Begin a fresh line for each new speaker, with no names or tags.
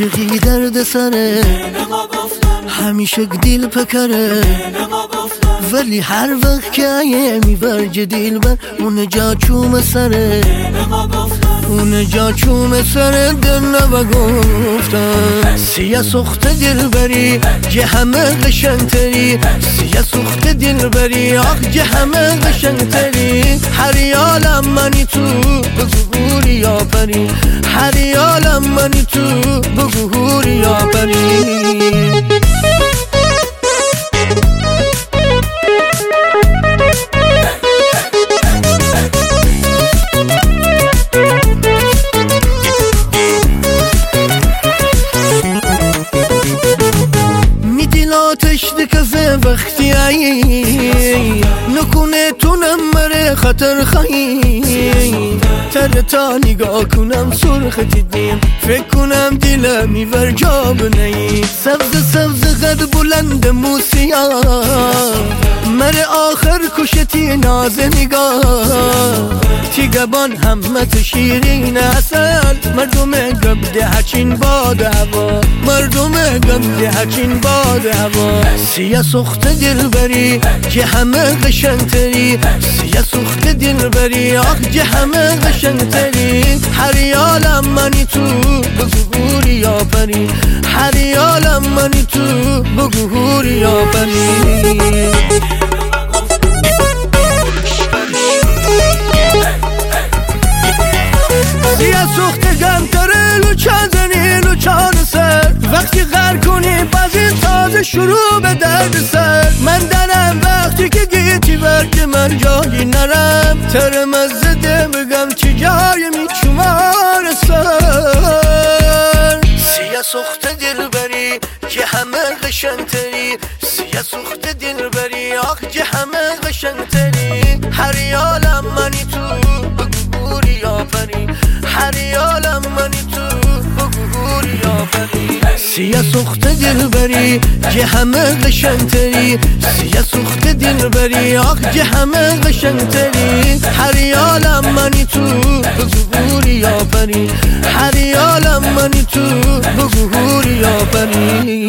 عاشقی درد سره همیشه دل پکره ولی هر وقت که میبرج دل بر اون جا چوم سره اون جا چوم سره دل نبا گفتم سیه سخت دل بری که همه قشنگتری سیه سخت دل بری آخ که همه قشنگتری هر یالم منی تو بگو هوری یا پری هر یالم منی تو بگو هوری یا پری آتش دکفه وقتی ای نکنه تونم مره خطر خواهی تر تا نگاه کنم سرخ دیدیم فکر کنم دلم میور جا بنهی سبز سبز قد بلند موسیا مره آخر کشتی ناز نگاه تیگبان همت شیرین اصل مردم گبده هچین باد هوا مردم گبده هچین باد هوا سیه سخت دل بری که همه قشنگتری سیه سخت دل بری آخ که همه قشنگتری هر یالم منی تو بگو هوری یا پری هر یالم منی تو بگو هوری یا پری سیه سخت گمتره لوچان زنی لوچان سر وقتی غر کنی بازی تازه شروع به درد سر من دنم وقتی که گیتی برگ من جایی نرم ترم از زده بگم چی جای میچومار سر سیه سخت دل بری که همه قشنگتری سیه سخت دل بری آخ که همه قشنگتری هر یالم منی تو بگو هوری یا پری هر یالم منی تو بگو هوری یا پری سیه سخت دل بری که همه قشنگتری سیه سخت دل بری آخ که همه قشنگتری هر یالم منی تو بگو هوری یا پری هر یالم منی تو بگو هوری یا پری